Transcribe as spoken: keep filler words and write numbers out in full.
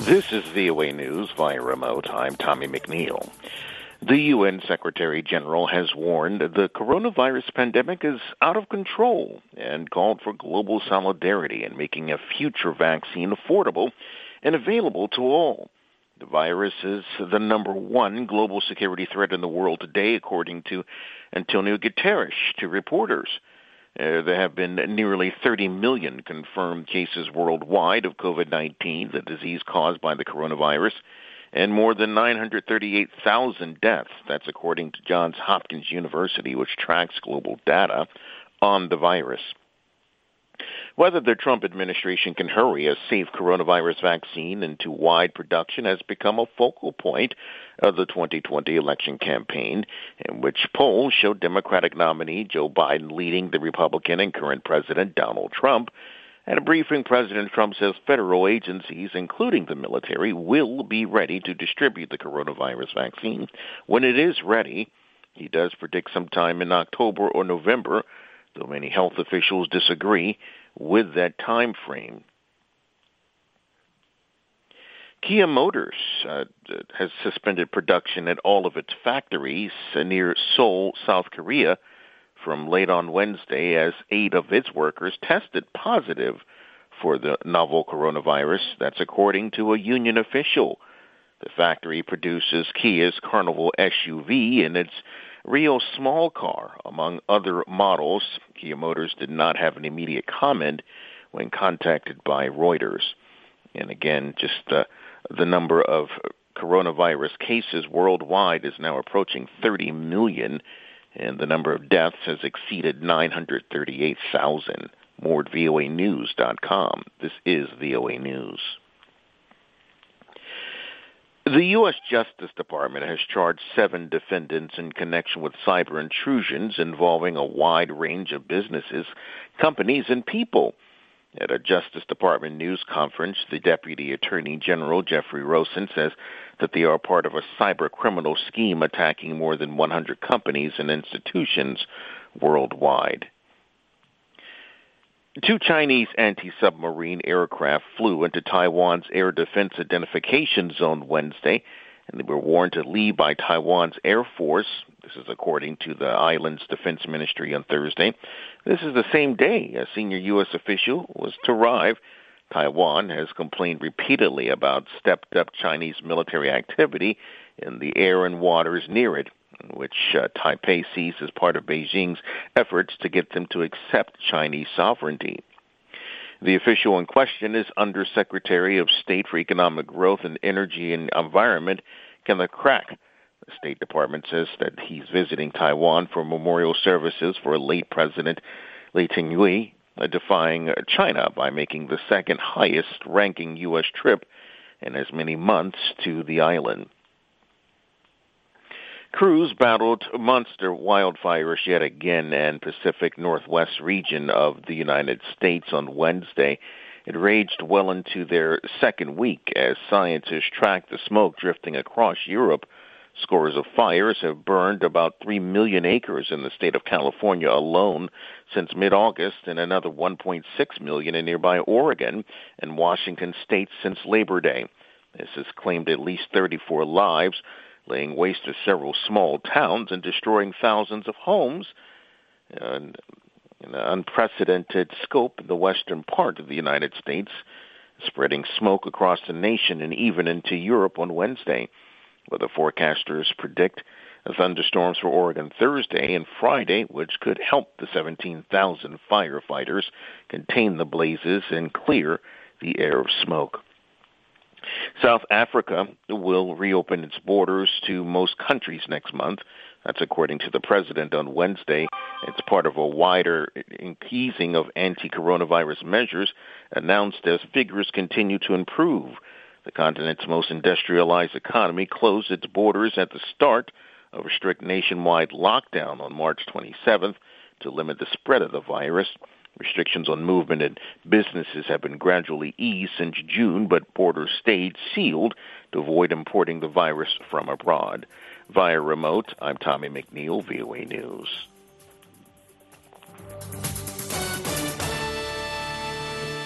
This is V O A News via remote. I'm Tommy McNeil. The U N Secretary General has warned the coronavirus pandemic is out of control and called for global solidarity in making a future vaccine affordable and available to all. The virus is the number one global security threat in the world today, according to Antonio Guterres to reporters. Uh, there have been nearly thirty million confirmed cases worldwide of COVID nineteen, the disease caused by the coronavirus, and more than nine hundred thirty-eight thousand deaths. That's according to Johns Hopkins University, which tracks global data on the virus. Whether the Trump administration can hurry a safe coronavirus vaccine into wide production has become a focal point of the twenty twenty election campaign, in which polls show Democratic nominee Joe Biden leading the Republican and current President Donald Trump. At a briefing, President Trump says federal agencies, including the military, will be ready to distribute the coronavirus vaccine when it is ready. He does predict sometime in October or November, though many health officials disagree with that time frame. Kia Motors uh, has suspended production at all of its factories near Seoul, South Korea, from late on Wednesday as eight of its workers tested positive for the novel coronavirus. That's according to a union official. The factory produces Kia's Carnival S U V and its Rio small car, among other models. Kia Motors did not have an immediate comment when contacted by Reuters. And again, just uh, the number of coronavirus cases worldwide is now approaching thirty million, and the number of deaths has exceeded nine hundred thirty-eight thousand. More at V O A news dot com. This is V O A News. The U S Justice Department has charged seven defendants in connection with cyber intrusions involving a wide range of businesses, companies, and people. At a Justice Department news conference, the Deputy Attorney General, Jeffrey Rosen, says that they are part of a cyber criminal scheme attacking more than one hundred companies and institutions worldwide. Two Chinese anti-submarine aircraft flew into Taiwan's Air Defense Identification Zone Wednesday, and they were warned to leave by Taiwan's Air Force. This is according to the island's defense ministry on Thursday. This is the same day a senior U S official was to arrive. Taiwan has complained repeatedly about stepped-up Chinese military activity in the air and waters near it, which uh, Taipei sees as part of Beijing's efforts to get them to accept Chinese sovereignty. The official in question is Undersecretary of State for Economic Growth and Energy and Environment, Kenneth Crack. The State Department says that he's visiting Taiwan for memorial services for late President Lee Teng-hui, uh, defying China by making the second highest-ranking U S trip in as many months to the island. Crews battled monster wildfires yet again in Pacific Northwest region of the United States on Wednesday. It raged well into their second week as scientists tracked the smoke drifting across Europe. Scores of fires have burned about three million acres in the state of California alone since mid-August, and another one point six million in nearby Oregon and Washington state since Labor Day. This has claimed at least thirty-four lives, laying waste to several small towns and destroying thousands of homes, and in an unprecedented scope in the western part of the United States, spreading smoke across the nation and even into Europe on Wednesday. Weather forecasters predict thunderstorms for Oregon Thursday and Friday, which could help the seventeen thousand firefighters contain the blazes and clear the air of smoke. South Africa will reopen its borders to most countries next month. That's according to the president on Wednesday. It's part of a wider easing of anti-coronavirus measures announced as figures continue to improve. The continent's most industrialized economy closed its borders at the start of a strict nationwide lockdown on March twenty-seventh to limit the spread of the virus. Restrictions on movement and businesses have been gradually eased since June, but borders stayed sealed to avoid importing the virus from abroad. Via remote, I'm Tommy McNeil, V O A News.